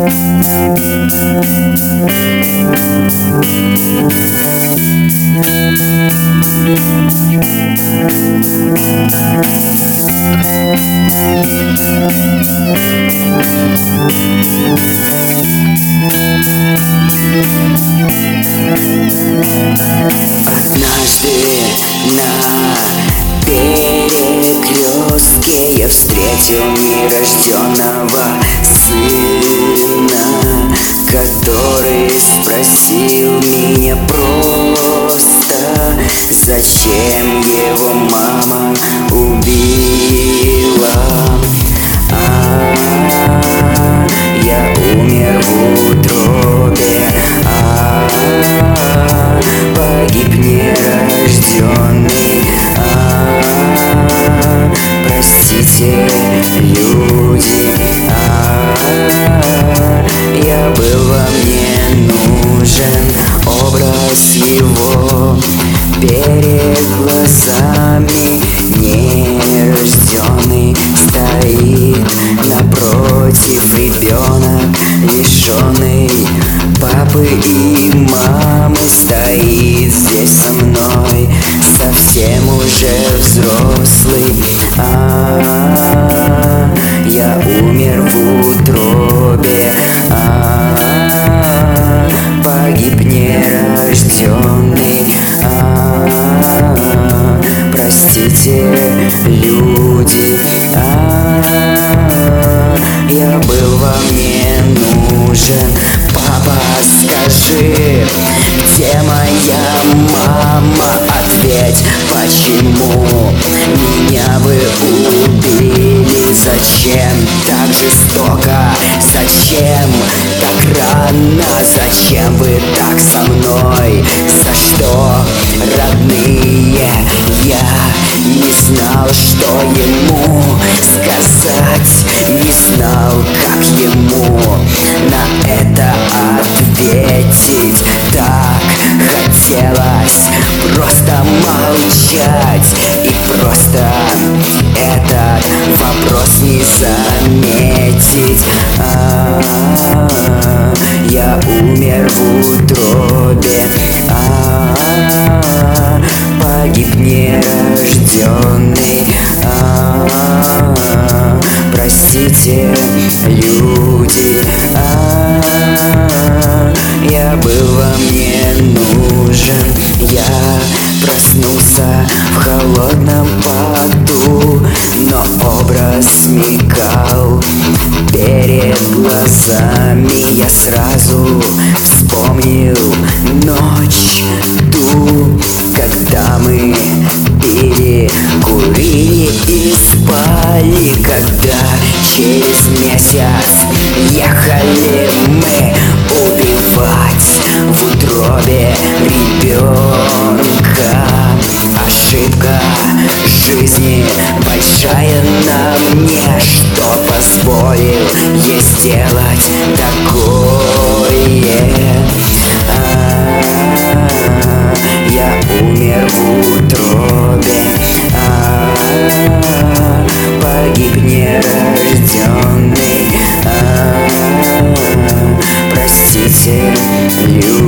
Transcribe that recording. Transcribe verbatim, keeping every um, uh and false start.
Однажды на перекрестке я встретил нерожденного сына, который спросил меня просто, зачем его мама убила. А-а-а, я умер в утробе, а-а-а, погиб нерожденный. А-а-а, простите, люди, а-а-а, я был вам не нужен, образ его перед глазами нерожденный стоит напротив, ребенок лишенный папы и мамы стоит здесь со мной, совсем уже взрослый. А-а-а, я умер в утробе, а-а-а, погиб нерожденный. А-а-а, простите, люди, а-а-а, я был вам не нужен. Папа, скажи, где моя мама? Ответь, почему меня вы убили? Зачем так жестоко? Зачем так рано? Зачем вы так со мной? За что, родные? Я не знал, что ему сказать, не знал, как ему на это ответить. Так хотелось просто молчать и просто этот вопрос не заметить. А-а-а, я умер в утробе, а-а-а, погиб нерожденный. А-а-а, простите, люди, а-а-а, я был вам не нужен. Я проснулся в холодном поту, но образ мигал перед глазами. Я сразу вспомнил ночь ту, когда мы пили, курили и спали, когда через месяц ехали мы убивать в утробе ребенка. Ошибка жизни большая на мне, что позволил ей сделать такое. А-а-а, я умер в утробе, а-а-а, погиб нерожденный. А-а-а, простите, люди.